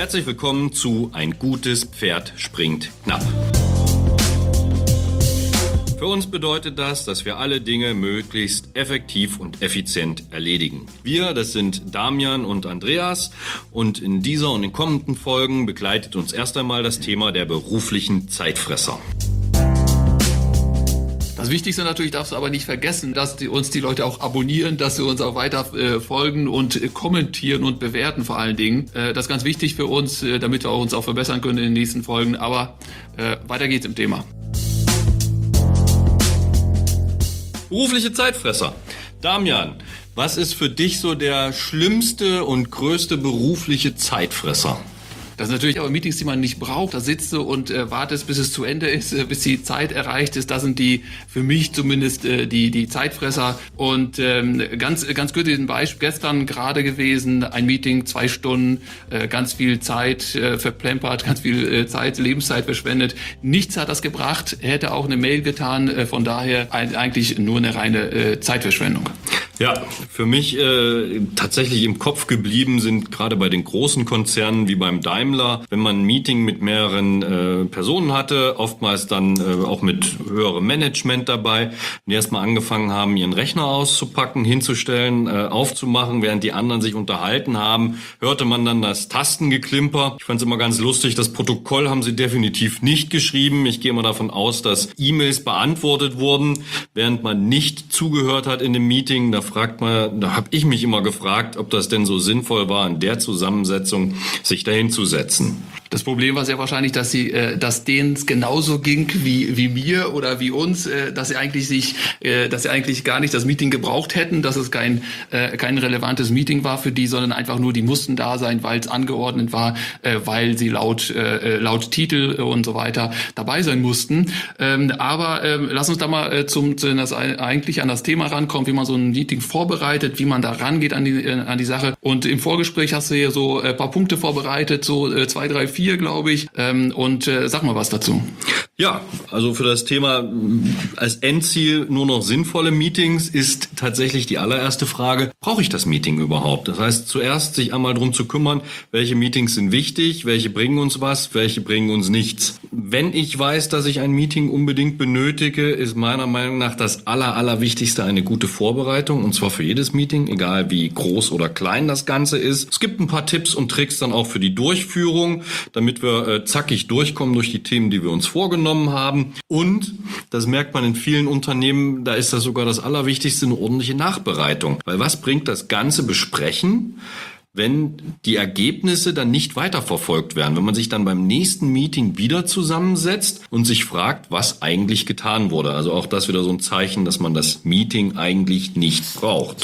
Herzlich willkommen zu Ein gutes Pferd springt knapp. Für uns bedeutet das, dass wir alle Dinge möglichst effektiv und effizient erledigen. Wir, das sind Damian und Andreas, und in dieser und in kommenden Folgen begleitet uns erst einmal das Thema der beruflichen Zeitfresser. Das Wichtigste natürlich darfst du aber nicht vergessen, dass uns die Leute auch abonnieren, dass sie uns auch weiter folgen und kommentieren und bewerten vor allen Dingen. Das ist ganz wichtig für uns, damit wir uns auch verbessern können in den nächsten Folgen. Aber weiter geht's im Thema. Berufliche Zeitfresser. Damian, was ist für dich so der schlimmste und größte berufliche Zeitfresser? Das sind natürlich aber Meetings, die man nicht braucht. Da sitzt du und wartest, bis es zu Ende ist, bis die Zeit erreicht ist. Das sind die, für mich zumindest, die Zeitfresser. Und ganz gut ein Beispiel. Gestern gerade gewesen, ein Meeting, 2 Stunden, ganz viel Zeit verplempert, ganz viel Lebenszeit verschwendet. Nichts hat das gebracht, hätte auch eine Mail getan. Von daher eigentlich nur eine reine Zeitverschwendung. Ja, für mich tatsächlich im Kopf geblieben sind gerade bei den großen Konzernen wie beim Daimler, wenn man ein Meeting mit mehreren Personen hatte, oftmals dann auch mit höherem Management dabei, die erstmal angefangen haben, ihren Rechner auszupacken, hinzustellen, aufzumachen, während die anderen sich unterhalten haben, hörte man dann das Tastengeklimper. Ich fand es immer ganz lustig, das Protokoll haben sie definitiv nicht geschrieben. Ich gehe mal davon aus, dass E-Mails beantwortet wurden, während man nicht zugehört hat in dem Meeting. Da habe ich mich immer gefragt, ob das denn so sinnvoll war, in der Zusammensetzung sich dahin zu setzen. Das Problem war sehr wahrscheinlich, dass denen es genauso ging wie mir oder wie uns, dass sie eigentlich gar nicht das Meeting gebraucht hätten, dass es kein relevantes Meeting war für die, sondern einfach nur, die mussten da sein, weil es angeordnet war, weil sie laut Titel und so weiter dabei sein mussten. Aber lass uns da mal eigentlich an das Thema rankommen, wie man so ein Meeting vorbereitet, wie man da rangeht an die Sache. Und im Vorgespräch hast du hier so ein paar Punkte vorbereitet, so 2, 3, 4, glaube ich. Sag mal was dazu. Ja, also für das Thema als Endziel nur noch sinnvolle Meetings ist tatsächlich die allererste Frage, brauche ich das Meeting überhaupt? Das heißt, zuerst sich einmal darum zu kümmern, welche Meetings sind wichtig, welche bringen uns was, welche bringen uns nichts. Wenn ich weiß, dass ich ein Meeting unbedingt benötige, ist meiner Meinung nach das Allerwichtigste eine gute Vorbereitung, und zwar für jedes Meeting, egal wie groß oder klein das Ganze ist. Es gibt ein paar Tipps und Tricks dann auch für die Durchführung, damit wir zackig durchkommen durch die Themen, die wir uns vorgenommen haben. Und, das merkt man in vielen Unternehmen, da ist das sogar das Allerwichtigste, eine ordentliche Nachbereitung. Weil was bringt das ganze Besprechen, wenn die Ergebnisse dann nicht weiterverfolgt werden, wenn man sich dann beim nächsten Meeting wieder zusammensetzt und sich fragt, was eigentlich getan wurde. Also auch das wieder so ein Zeichen, dass man das Meeting eigentlich nicht braucht.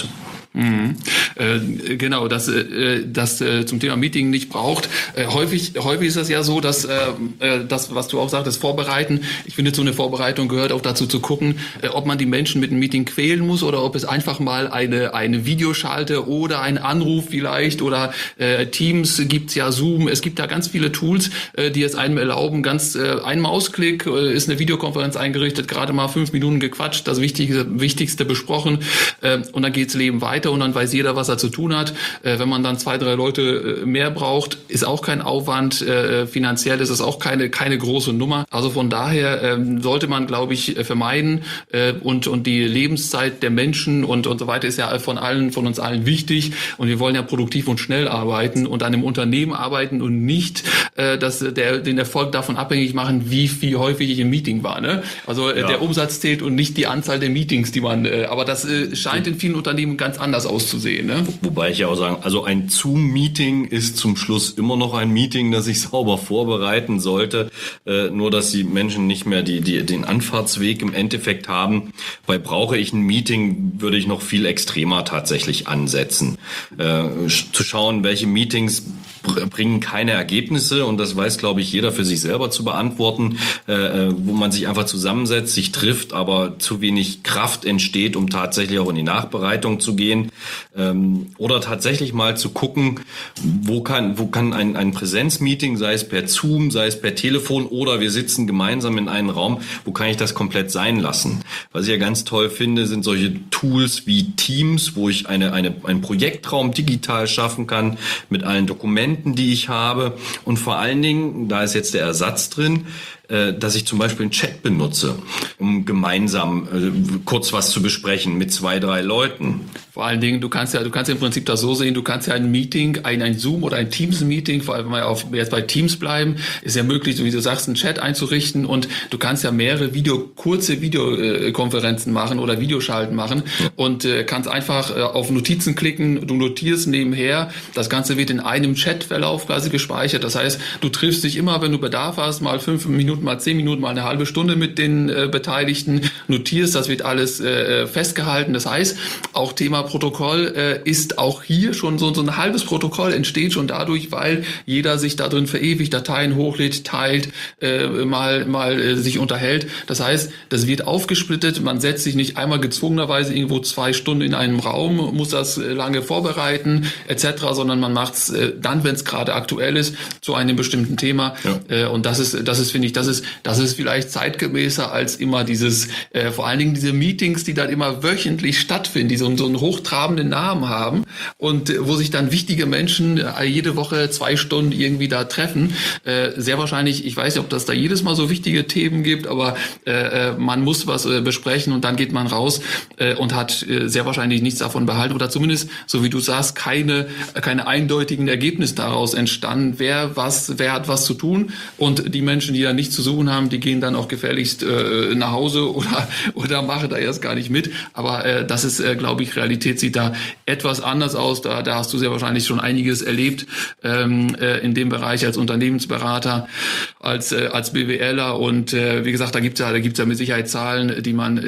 Genau, das zum Thema Meeting nicht braucht. Häufig ist das ja so, dass das, was du auch sagtest, vorbereiten. Ich finde, so eine Vorbereitung gehört auch dazu zu gucken, ob man die Menschen mit einem Meeting quälen muss oder ob es einfach mal eine Videoschalte oder ein Anruf vielleicht oder Teams gibt's ja, Zoom. Es gibt da ganz viele Tools, die es einem erlauben, ein Mausklick ist eine Videokonferenz eingerichtet, gerade mal 5 Minuten gequatscht, das Wichtigste besprochen, und dann geht's Leben weiter. Und dann weiß jeder, was er zu tun hat. Wenn man dann 2, 3 Leute mehr braucht, ist auch kein Aufwand. Finanziell ist es auch keine große Nummer. Also von daher sollte man, glaube ich, vermeiden. Und die Lebenszeit der Menschen und so weiter ist ja von uns allen wichtig. Und wir wollen ja produktiv und schnell arbeiten und an einem Unternehmen arbeiten und nicht den Erfolg davon abhängig machen, wie häufig ich im Meeting war. Ne? Also der Umsatz zählt und nicht die Anzahl der Meetings, die man. Aber das scheint in vielen Unternehmen ganz anders auszusehen. Ne? Wobei ich ja auch sagen, also ein Zoom-Meeting ist zum Schluss immer noch ein Meeting, das ich sauber vorbereiten sollte. Nur, dass die Menschen nicht mehr den Anfahrtsweg im Endeffekt haben. Bei brauche ich ein Meeting, würde ich noch viel extremer tatsächlich ansetzen. Zu schauen, welche Meetings bringen keine Ergebnisse, und das weiß, glaube ich, jeder für sich selber zu beantworten, wo man sich einfach zusammensetzt, sich trifft, aber zu wenig Kraft entsteht, um tatsächlich auch in die Nachbereitung zu gehen, oder tatsächlich mal zu gucken, wo kann ein Präsenzmeeting, sei es per Zoom, sei es per Telefon oder wir sitzen gemeinsam in einem Raum, wo kann ich das komplett sein lassen? Was ich ja ganz toll finde, sind solche Tools wie Teams, wo ich einen Projektraum digital schaffen kann mit allen Dokumenten, Abonnenten, die ich habe und vor allen Dingen, da ist jetzt der Ersatz drin, dass ich zum Beispiel einen Chat benutze, um gemeinsam kurz was zu besprechen mit 2, 3 Leuten. Vor allen Dingen, du kannst ja im Prinzip das so sehen, du kannst ja ein Meeting, ein Zoom oder ein Teams-Meeting, vor allem wenn wir jetzt bei Teams bleiben, ist ja möglich, so wie du sagst, einen Chat einzurichten und du kannst ja mehrere kurze Videokonferenzen machen oder Videoschalten machen und kannst einfach auf Notizen klicken, du notierst nebenher, das Ganze wird in einem Chatverlauf quasi gespeichert, das heißt, du triffst dich immer, wenn du Bedarf hast, mal 5 Minuten, mal 10 Minuten, mal eine halbe Stunde mit den Beteiligten, notierst, das wird alles festgehalten, das heißt, auch Thema Protokoll ist auch hier schon so ein halbes Protokoll entsteht schon dadurch, weil jeder sich da drin verewigt, Dateien hochlädt, teilt, mal sich unterhält. Das heißt, das wird aufgesplittet, man setzt sich nicht einmal gezwungenerweise irgendwo 2 Stunden in einem Raum, muss das lange vorbereiten etc., sondern man macht es dann, wenn es gerade aktuell ist, zu einem bestimmten Thema. Ja. Und das ist, finde ich, das ist vielleicht zeitgemäßer als immer dieses, vor allen Dingen diese Meetings, die dann immer wöchentlich stattfinden, die so einen hochtrabenden Namen haben und wo sich dann wichtige Menschen jede Woche 2 Stunden irgendwie da treffen. Sehr wahrscheinlich, ich weiß nicht, ob das da jedes Mal so wichtige Themen gibt, aber man muss was besprechen und dann geht man raus und hat sehr wahrscheinlich nichts davon behalten oder zumindest, so wie du sagst, keine eindeutigen Ergebnisse daraus entstanden. Wer hat was zu tun und die Menschen, die da nichts zu suchen haben, die gehen dann auch gefährlichst nach Hause oder machen da erst gar nicht mit. Aber das ist, glaube ich, Realität sieht da etwas anders aus. Da hast du sehr wahrscheinlich schon einiges erlebt in dem Bereich als Unternehmensberater, als BWLer und wie gesagt, da gibt's ja mit Sicherheit Zahlen, die man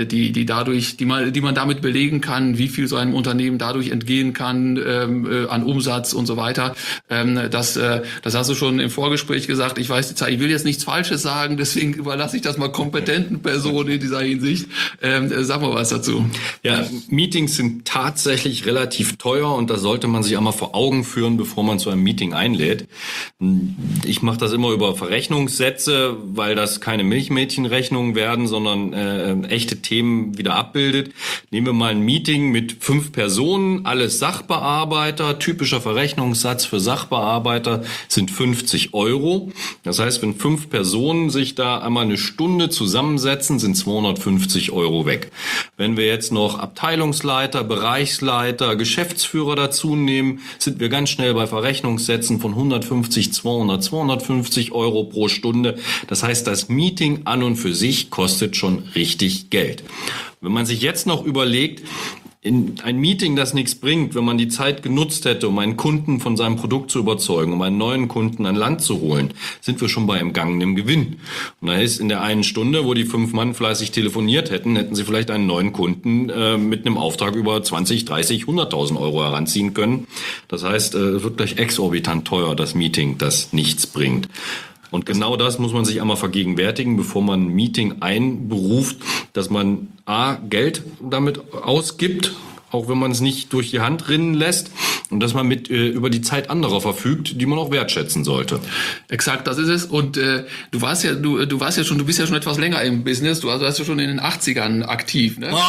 damit belegen kann, wie viel so einem Unternehmen dadurch entgehen kann an Umsatz und so weiter. Das hast du schon im Vorgespräch gesagt. Ich weiß die Zahl, ich will jetzt nichts Falsches sagen, deswegen überlasse ich das mal kompetenten Personen in dieser Hinsicht. Sag mal was dazu. Ja, Meetings sind tatsächlich relativ teuer und das sollte man sich einmal vor Augen führen, bevor man zu einem Meeting einlädt. Ich mache das immer über Verrechnungssätze, weil das keine Milchmädchenrechnungen werden, sondern echte Themen wieder abbildet. Nehmen wir mal ein Meeting mit 5 Personen, alles Sachbearbeiter. Typischer Verrechnungssatz für Sachbearbeiter sind 50 €. Das heißt, wenn 5 Personen sich da einmal eine Stunde zusammensetzen, sind 250 € weg. Wenn wir jetzt noch Abteilungsleiter, Bereichsleiter, Geschäftsführer dazu nehmen, sind wir ganz schnell bei Verrechnungssätzen von 150, 250 € pro Stunde. Das heißt, das Meeting an und für sich kostet schon richtig Geld. Wenn man sich jetzt noch überlegt, in ein Meeting, das nichts bringt, wenn man die Zeit genutzt hätte, um einen Kunden von seinem Produkt zu überzeugen, um einen neuen Kunden an Land zu holen, sind wir schon bei entgangenem Gewinn. Und da ist in der einen Stunde, wo die 5 Mann fleißig telefoniert hätten sie vielleicht einen neuen Kunden mit einem Auftrag über 20, 30, 100.000 € heranziehen können. Das heißt, es wird gleich exorbitant teuer, das Meeting, das nichts bringt. Und genau das muss man sich einmal vergegenwärtigen, bevor man ein Meeting einberuft, dass man Geld damit ausgibt, auch wenn man es nicht durch die Hand rinnen lässt, und dass man über die Zeit anderer verfügt, die man auch wertschätzen sollte. Exakt, das ist es. Und du bist ja schon etwas länger im Business. Du warst ja schon in den 80ern aktiv, ne?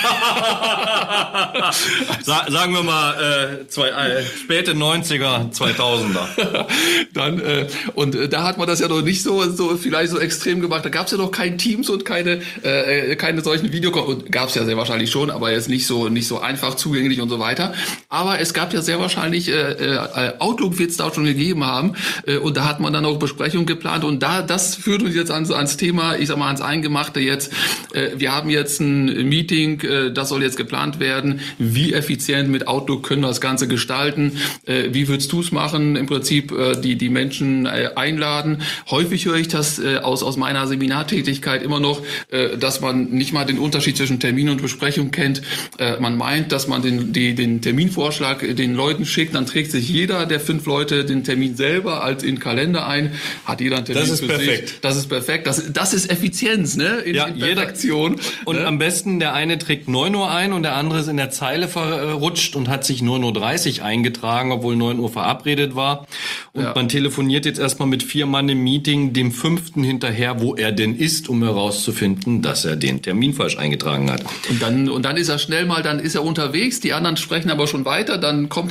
Sagen wir mal späte 90er, 2000er. Dann da hat man das ja noch nicht so vielleicht so extrem gemacht. Da gab es ja noch kein Teams und keine solchen Videokonferenzen. Gab es ja sehr wahrscheinlich schon, aber jetzt nicht so einfach zugänglich und so weiter. Aber es gab ja sehr wahrscheinlich Outlook wird es da auch schon gegeben haben und da hat man dann auch Besprechungen geplant und das führt uns jetzt ans Thema, ich sag mal ans Eingemachte jetzt. Wir haben jetzt ein Meeting, das soll jetzt geplant werden. Wie effizient mit Outlook können wir das Ganze gestalten? Wie würdest du es machen? Im Prinzip die Menschen einladen. Häufig höre ich das aus meiner Seminartätigkeit immer noch, dass man nicht mal den Unterschied zwischen Termin und Besprechung kennt. Man meint, dass man den Terminvorschlag den Leuten schickt, dann trägt sich jeder der 5 Leute den Termin selber als in den Kalender ein, hat jeder einen Termin für sich. Das ist perfekt. Das ist Effizienz, ne? In Redaktion. Und am besten der eine trägt 9 Uhr ein und der andere ist in der Zeile verrutscht und hat sich 9:30 Uhr eingetragen, obwohl 9 Uhr verabredet war. Und man telefoniert jetzt erstmal mit 4 Mann im Meeting, dem 5. hinterher, wo er denn ist, um herauszufinden, dass er den Termin falsch eingetragen hat. Und dann ist er schnell mal, dann ist er unterwegs, die anderen sprechen aber schon weiter, dann kommt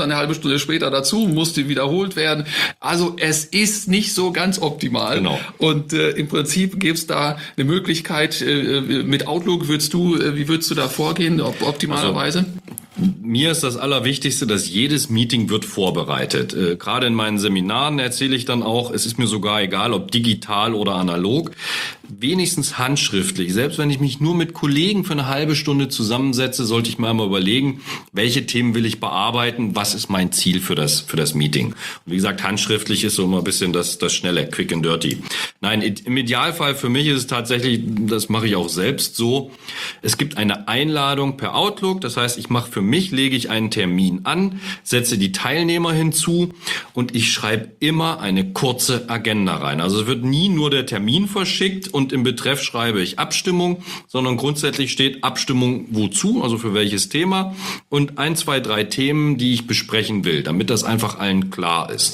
dann eine halbe Stunde später dazu, musste wiederholt werden. Also es ist nicht so ganz optimal. Genau. Und im Prinzip gäbe es da eine Möglichkeit, mit Outlook wie würdest du da vorgehen, optimalerweise? Also, mir ist das Allerwichtigste, dass jedes Meeting wird vorbereitet. Gerade in meinen Seminaren erzähle ich dann auch, es ist mir sogar egal, ob digital oder analog, wenigstens handschriftlich. Selbst wenn ich mich nur mit Kollegen für eine halbe Stunde zusammensetze, sollte ich mir einmal überlegen, welche Themen will ich bearbeiten, was ist mein Ziel für das Meeting. Und wie gesagt, handschriftlich ist so immer ein bisschen das Schnelle, quick and dirty. Nein, im Idealfall für mich ist es tatsächlich, das mache ich auch selbst so, es gibt eine Einladung per Outlook, das heißt, lege ich einen Termin an, setze die Teilnehmer hinzu und ich schreibe immer eine kurze Agenda rein. Also es wird nie nur der Termin verschickt und im Betreff schreibe ich Abstimmung, sondern grundsätzlich steht Abstimmung wozu, also für welches Thema und 1, 2, 3 Themen, die ich besprechen will, damit das einfach allen klar ist.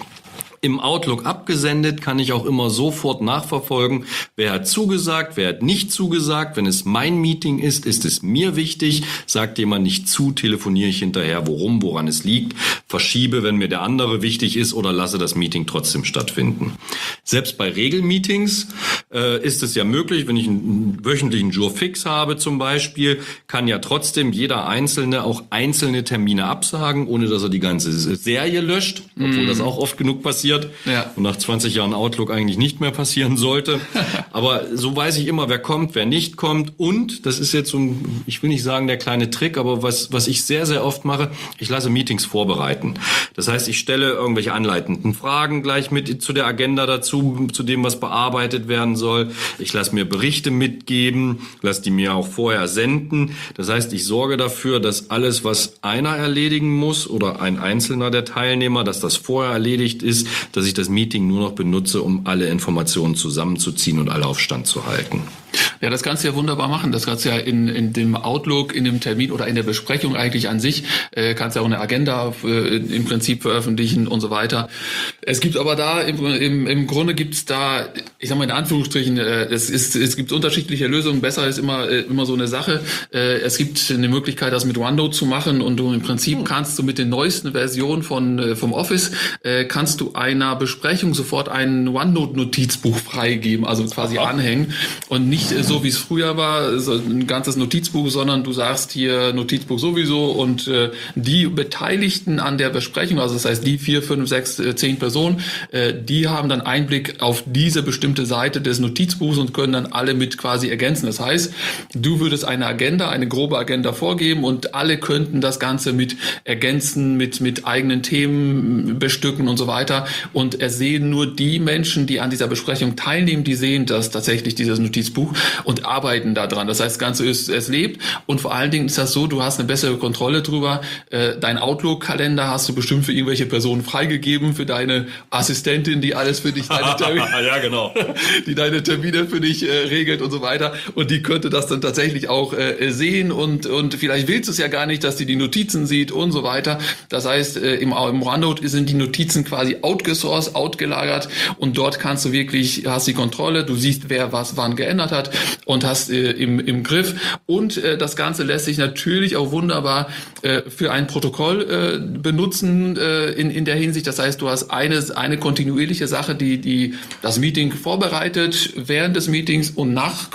Im Outlook abgesendet kann ich auch immer sofort nachverfolgen, wer hat zugesagt, wer hat nicht zugesagt. Wenn es mein Meeting ist es mir wichtig. Sagt jemand nicht zu, telefoniere ich hinterher, woran es liegt, verschiebe, wenn mir der andere wichtig ist oder lasse das Meeting trotzdem stattfinden. Selbst bei Regelmeetings ist es ja möglich, wenn ich einen wöchentlichen Jour fix habe zum Beispiel, kann ja trotzdem jeder Einzelne auch einzelne Termine absagen, ohne dass er die ganze Serie löscht, obwohl das auch oft genug passiert. Ja. Und nach 20 Jahren Outlook eigentlich nicht mehr passieren sollte. Aber so weiß ich immer, wer kommt, wer nicht kommt. Und, das ist jetzt so ein, ich will nicht sagen der kleine Trick, aber was ich sehr, sehr oft mache, ich lasse Meetings vorbereiten. Das heißt, ich stelle irgendwelche anleitenden Fragen gleich mit zu der Agenda dazu, zu dem, was bearbeitet werden soll. Ich lasse mir Berichte mitgeben, lasse die mir auch vorher senden. Das heißt, ich sorge dafür, dass alles, was einer erledigen muss oder ein einzelner der Teilnehmer, dass das vorher erledigt ist, dass ich das Meeting nur noch benutze, um alle Informationen zusammenzuziehen und alle auf Stand zu halten. Ja, das kannst du ja wunderbar machen. Das kannst du ja in dem Outlook, in dem Termin oder in der Besprechung eigentlich an sich, kannst ja auch eine Agenda im Prinzip veröffentlichen und so weiter. Es gibt aber da, im Grunde gibt's da, ich sag mal in Anführungsstrichen, es gibt unterschiedliche Lösungen. Besser ist immer so eine Sache. Es gibt eine Möglichkeit, das mit OneNote zu machen und du im Prinzip kannst du mit den neuesten Versionen vom Office, kannst du einer Besprechung sofort ein OneNote-Notizbuch freigeben, also quasi anhängen und nicht so wie es früher war, so ein ganzes Notizbuch, sondern du sagst hier Notizbuch sowieso und die Beteiligten an der Besprechung, also das heißt die 4, 5, 6, 10 Personen, die haben dann Einblick auf diese bestimmte Seite des Notizbuchs und können dann alle mit quasi ergänzen. Das heißt, du würdest eine grobe Agenda vorgeben und alle könnten das Ganze mit ergänzen, mit eigenen Themen bestücken und so weiter und ersehen nur die Menschen, die an dieser Besprechung teilnehmen, die sehen das tatsächlich, dieses Notizbuch und arbeiten daran. Das heißt, das Ganze es lebt und vor allen Dingen ist das so, du hast eine bessere Kontrolle drüber. Dein Outlook-Kalender hast du bestimmt für irgendwelche Personen freigegeben, für deine Assistentin, die alles für dich, deine Termine, ja, genau. die deine Termine für dich regelt und so weiter. Und die könnte das dann tatsächlich auch sehen und vielleicht willst du es ja gar nicht, dass die Notizen sieht und so weiter. Das heißt, im OneNote sind die Notizen quasi outgesourced, outgelagert und dort hast die Kontrolle, du siehst, wer was wann geändert hat und hast im Griff und das Ganze lässt sich natürlich auch wunderbar für ein Protokoll benutzen in der Hinsicht. Das heißt, du hast eine kontinuierliche Sache, die das Meeting vorbereitet, während des Meetings und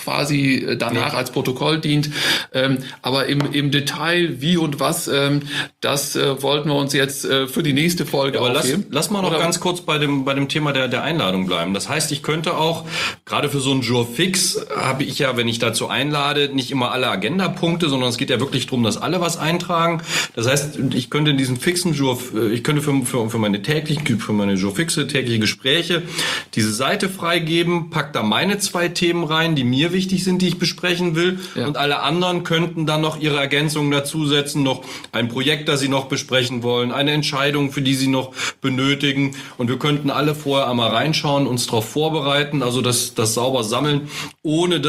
danach als Protokoll dient. Aber im Detail, wie und was, das wollten wir uns jetzt für die nächste Folge aufheben. Lass mal noch ganz kurz bei dem Thema der Einladung bleiben. Das heißt, ich könnte auch, gerade für so einen Jour fix, habe ich ja, wenn ich dazu einlade, nicht immer alle Agendapunkte, sondern es geht ja wirklich darum, dass alle was eintragen. Das heißt, ich könnte in diesem fixen Jour, ich könnte für meine Jour fixe tägliche Gespräche diese Seite freigeben, pack da meine 2 Themen rein, die mir wichtig sind, die ich besprechen will, und alle anderen könnten dann noch ihre Ergänzungen dazusetzen, noch ein Projekt, das sie noch besprechen wollen, eine Entscheidung, für die sie noch benötigen, und wir könnten alle vorher einmal reinschauen, uns darauf vorbereiten, also das sauber sammeln, ohne dass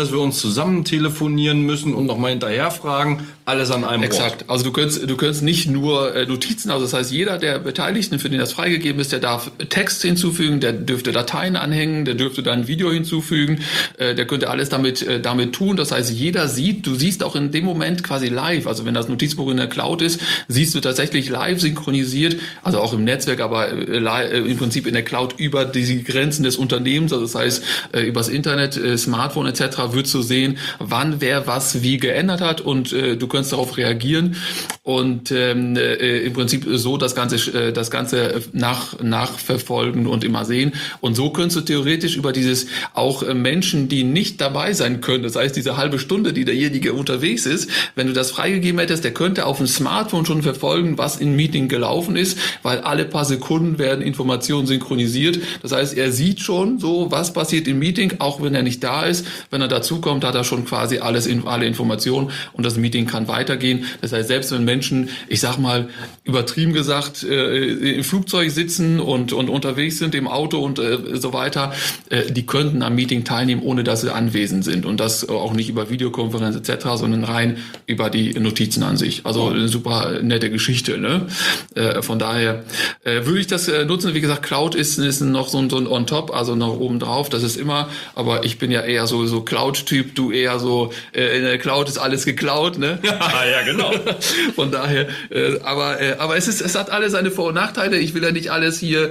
dass wir uns zusammen telefonieren müssen und nochmal hinterher fragen. Alles an einem Ort. Exakt. Also du könntest nicht nur Notizen, also das heißt, jeder der Beteiligten, für den das freigegeben ist, der darf Text hinzufügen, der dürfte Dateien anhängen, der dürfte dann ein Video hinzufügen, der könnte alles damit tun. Das heißt, du siehst auch in dem Moment quasi live, also wenn das Notizbuch in der Cloud ist, siehst du tatsächlich live synchronisiert, also auch im Netzwerk, aber im Prinzip in der Cloud über die Grenzen des Unternehmens, also das heißt, übers Internet, Smartphone etc. würdest du sehen, wann wer was wie geändert hat und du kannst darauf reagieren und im Prinzip so das Ganze nachverfolgen und immer sehen. Und so könntest du theoretisch über dieses auch Menschen, die nicht dabei sein können, das heißt diese halbe Stunde, die derjenige unterwegs ist, wenn du das freigegeben hättest, der könnte auf dem Smartphone schon verfolgen, was im Meeting gelaufen ist, weil alle paar Sekunden werden Informationen synchronisiert. Das heißt, er sieht schon so, was passiert im Meeting, auch wenn er nicht da ist. Wenn er dazukommt, hat er schon quasi alle Informationen und das Meeting kann weitergehen. Das heißt, selbst wenn Menschen, ich sag mal, übertrieben gesagt, im Flugzeug sitzen und unterwegs sind, im Auto und so weiter, die könnten am Meeting teilnehmen, ohne dass sie anwesend sind. Und das auch nicht über Videokonferenz etc., sondern rein über die Notizen an sich. Also eine super nette Geschichte. Ne? Von daher würde ich das nutzen. Wie gesagt, Cloud ist noch so ein On-Top, also noch oben drauf. Das ist immer, aber ich bin ja eher so Cloud-Typ, du eher so, in der Cloud ist alles geklaut. Ne? Ja, genau. Von daher, aber es hat alle seine Vor- und Nachteile. Ich will ja nicht alles hier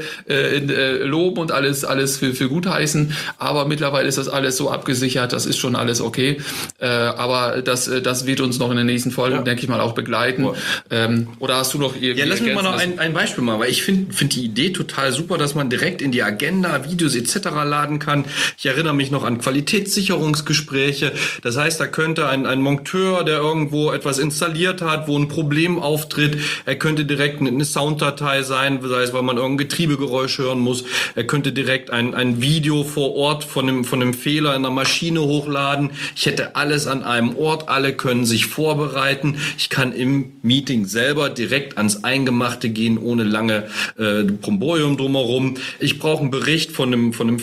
loben und alles für gut heißen, aber mittlerweile ist das alles so abgesichert, das ist schon alles okay. Aber das wird uns noch in den nächsten Folgen, denke ich mal, auch begleiten. Oder hast du noch irgendwie... Ja, lass mich mal noch ein Beispiel machen, weil ich finde die Idee total super, dass man direkt in die Agenda Videos etc. laden kann. Ich erinnere mich noch an Qualitätssicherungsgespräche. Das heißt, da könnte ein Monteur, der irgendwo etwas installiert hat, wo ein Problem auftritt, er könnte direkt eine Sounddatei sein, sei es, weil man irgendein Getriebegeräusch hören muss. Er könnte direkt ein Video vor Ort von einem Fehler in der Maschine hochladen. Ich hätte alles an einem Ort, alle können sich vorbereiten. Ich kann im Meeting selber direkt ans Eingemachte gehen, ohne lange Bromborium drumherum. Ich brauche einen Bericht von einem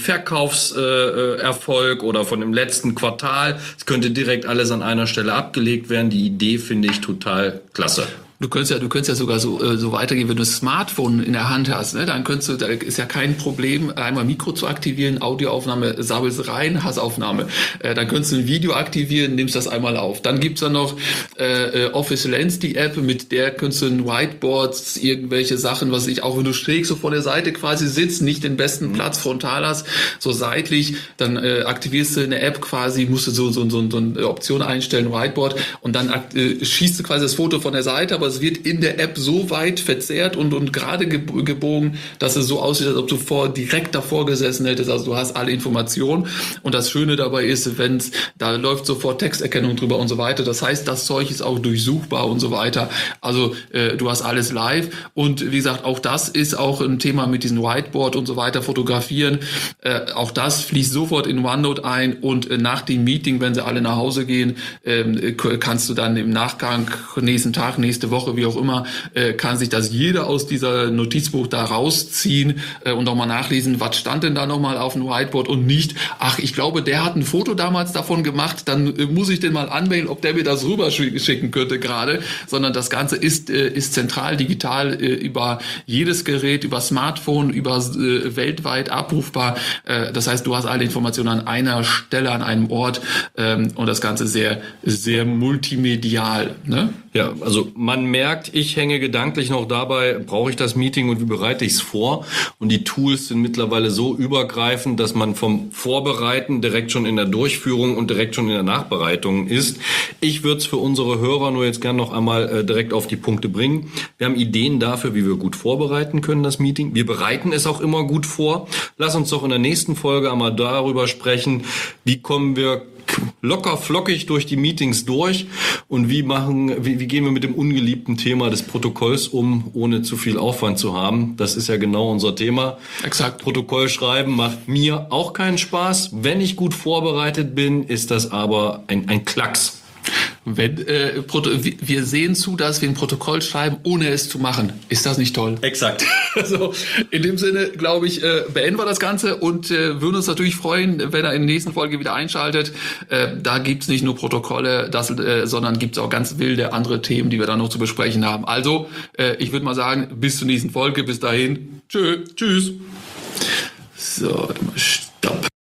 Verkaufserfolg oder von dem letzten Quartal. Es könnte direkt alles an einer Stelle abgelegt werden. Die Idee finde ich total klasse. Du könntest ja sogar so weitergehen, wenn du das Smartphone in der Hand hast, ne? Dann da ist ja kein Problem, einmal Mikro zu aktivieren, Audioaufnahme, sabbelst rein, Hassaufnahme. Dann könntest du ein Video aktivieren, nimmst das einmal auf. Dann gibt's da noch Office Lens, die App, mit der könntest du ein Whiteboards, irgendwelche Sachen, was ich auch, wenn du schräg so vor der Seite quasi sitzt, nicht den besten Platz frontal hast, so seitlich, dann aktivierst du eine App quasi, musst du so eine Option einstellen, Whiteboard, und dann schießt du quasi das Foto von der Seite, aber es wird in der App so weit verzerrt und gerade gebogen, dass es so aussieht, als ob du direkt davor gesessen hättest. Also du hast alle Informationen. Und das Schöne dabei ist, da läuft sofort Texterkennung drüber und so weiter. Das heißt, das Zeug ist auch durchsuchbar und so weiter. Also du hast alles live. Und wie gesagt, auch das ist auch ein Thema mit diesem Whiteboard und so weiter, fotografieren. Auch das fließt sofort in OneNote ein. Und nach dem Meeting, wenn sie alle nach Hause gehen, kannst du dann im Nachgang, nächsten Tag, nächste Woche, wie auch immer, kann sich das jeder aus dieser Notizbuch da rausziehen und nochmal nachlesen, was stand denn da nochmal auf dem Whiteboard und nicht, ach, ich glaube, der hat ein Foto damals davon gemacht, dann muss ich den mal anmelden, ob der mir das rüberschicken könnte gerade, sondern das Ganze ist zentral digital über jedes Gerät, über Smartphone, über weltweit abrufbar. Das heißt, du hast alle Informationen an einer Stelle, an einem Ort und das Ganze sehr, sehr multimedial. Ne? Ja, also man merkt, ich hänge gedanklich noch dabei, brauche ich das Meeting und wie bereite ich es vor? Und die Tools sind mittlerweile so übergreifend, dass man vom Vorbereiten direkt schon in der Durchführung und direkt schon in der Nachbereitung ist. Ich würde es für unsere Hörer nur jetzt gerne noch einmal direkt auf die Punkte bringen. Wir haben Ideen dafür, wie wir gut vorbereiten können, das Meeting. Wir bereiten es auch immer gut vor. Lass uns doch in der nächsten Folge einmal darüber sprechen, wie kommen wir locker flockig durch die Meetings durch und wie gehen wir mit dem ungeliebten Thema des Protokolls um, ohne zu viel Aufwand zu haben. Das ist ja genau unser Thema. Exakt. Protokoll schreiben macht mir auch keinen Spaß. Wenn ich gut vorbereitet bin, ist das aber ein Klacks. Wir sehen zu, dass wir ein Protokoll schreiben, ohne es zu machen. Ist das nicht toll? Exakt. Also in dem Sinne, glaube ich, beenden wir das Ganze und würden uns natürlich freuen, wenn er in der nächsten Folge wieder einschaltet. Da gibt's nicht nur Protokolle, sondern gibt's auch ganz wilde andere Themen, die wir dann noch zu besprechen haben. Also, ich würde mal sagen, bis zur nächsten Folge. Bis dahin. Tschüss. Tschüss. So, warte mal, stopp.